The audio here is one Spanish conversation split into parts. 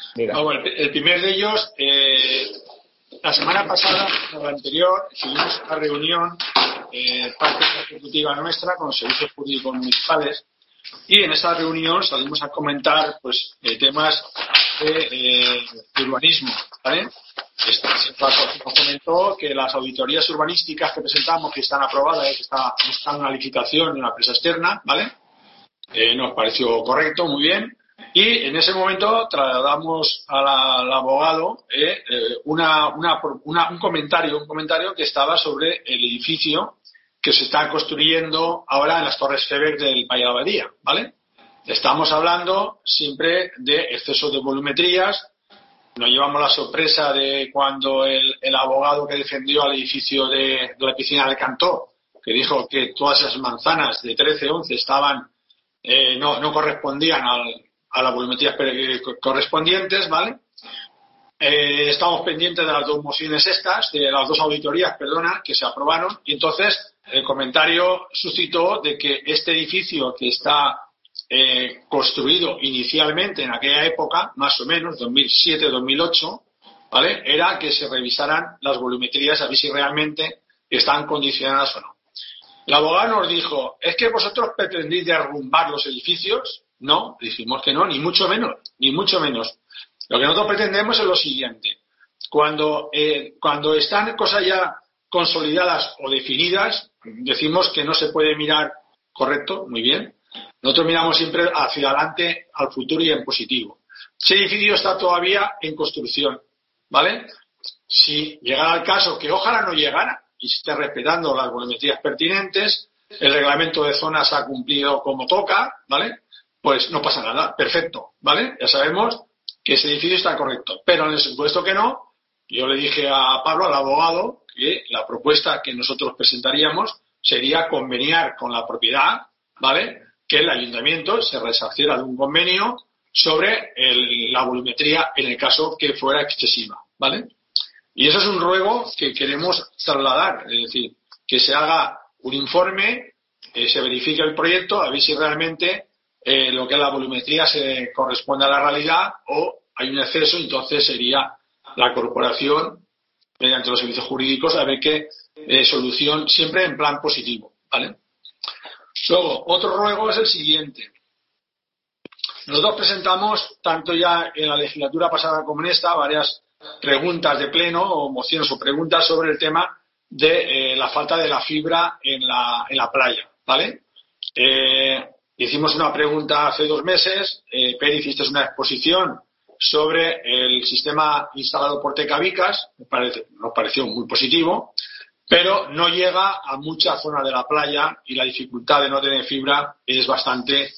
Mira. Bueno, el primer de ellos, la semana pasada, o la anterior, tuvimos una reunión, parte ejecutiva nuestra, con los servicios jurídicos municipales, y en esa reunión salimos a comentar pues temas de urbanismo, ¿vale? Se comentó que las auditorías urbanísticas que presentamos, que están aprobadas, que está buscando una licitación de una empresa externa, ¿vale? Nos pareció correcto, muy bien. Y en ese momento trasladamos al abogado un comentario que estaba sobre el edificio que se está construyendo ahora en las Torres Feber del Valle de la Abadía, ¿vale? Estamos hablando siempre de exceso de volumetrías. Nos llevamos la sorpresa de cuando el abogado que defendió al edificio de la piscina del Cantó, que dijo que todas esas manzanas de 13-11 estaban no correspondían a las volumetrías correspondientes, ¿vale? Estamos pendientes de las dos mociones de las dos auditorías, que se aprobaron, y entonces el comentario suscitó de que este edificio que está construido inicialmente en aquella época, más o menos, 2007-2008, ¿vale? Era que se revisaran las volumetrías a ver si realmente están condicionadas o no. El abogado nos dijo, ¿es que vosotros pretendéis derrumbar los edificios? No, dijimos que no, ni mucho menos, ni mucho menos. Lo que nosotros pretendemos es lo siguiente. Cuando están cosas ya consolidadas o definidas, decimos que no se puede mirar correcto, muy bien. Nosotros miramos siempre hacia adelante, al futuro y en positivo. Ese edificio está todavía en construcción, ¿vale? Si llegara el caso, que ojalá no llegara, y se esté respetando las volumetrías pertinentes, el reglamento de zonas ha cumplido como toca, ¿vale? Pues no pasa nada, perfecto, ¿vale? Ya sabemos que ese edificio está correcto. Pero en el supuesto que no, yo le dije a Pablo, al abogado, que la propuesta que nosotros presentaríamos sería conveniar con la propiedad, ¿vale? Que el ayuntamiento se resarciera de un convenio sobre la volumetría en el caso que fuera excesiva, ¿vale? Y eso es un ruego que queremos trasladar, es decir, que se haga un informe, se verifique el proyecto, a ver si realmente lo que es la volumetría se corresponde a la realidad o hay un exceso, entonces sería la corporación, mediante los servicios jurídicos, a ver qué solución, siempre en plan positivo, ¿vale? Luego, otro ruego es el siguiente. Nosotros presentamos, tanto ya en la legislatura pasada como en esta, varias preguntas de pleno o mociones o preguntas sobre el tema de la falta de la fibra en la playa, ¿vale? Hicimos una pregunta hace 2 meses, Peri, hiciste una exposición sobre el sistema instalado por Tecabicas, nos pareció muy positivo, pero no llega a mucha zona de la playa y la dificultad de no tener fibra es bastante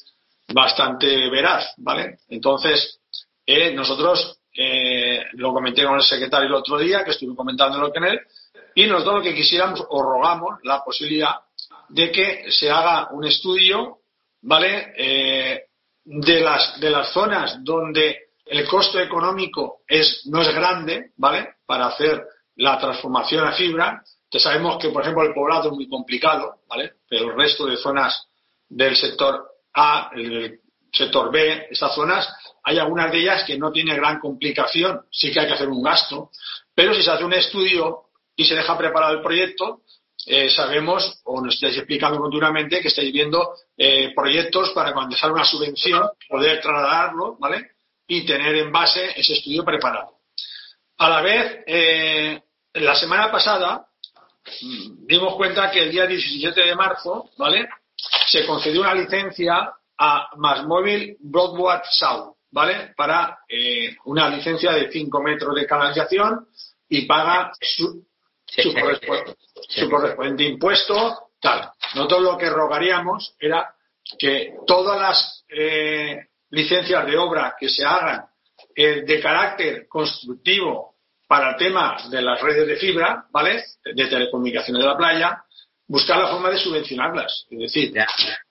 veraz, ¿vale? Entonces, nosotros lo comenté con el secretario el otro día, que estuve comentándolo con él, y nosotros lo que quisiéramos o rogamos la posibilidad de que se haga un estudio, ¿vale? De las zonas donde el costo económico no es grande, ¿vale? Para hacer la transformación a fibra. Ya sabemos que, por ejemplo, el Poblado es muy complicado, ¿vale? Pero el resto de zonas del sector A, el sector B, estas zonas, hay algunas de ellas que no tiene gran complicación, sí que hay que hacer un gasto, pero si se hace un estudio y se deja preparado el proyecto, sabemos, o nos estáis explicando continuamente, que estáis viendo proyectos para cuando sale una subvención, poder trasladarlo, ¿vale? Y tener en base ese estudio preparado. A la vez, la semana pasada, dimos cuenta que el día 17 de marzo, ¿vale? Se concedió una licencia a MásMóvil Broadband South, ¿vale? Para una licencia de 5 metros de canalización y paga su correspondiente impuesto, tal. Nosotros lo que rogaríamos era que todas las licencias de obra que se hagan de carácter constructivo para el tema de las redes de fibra, ¿vale? De telecomunicaciones de la playa, buscar la forma de subvencionarlas. Es decir,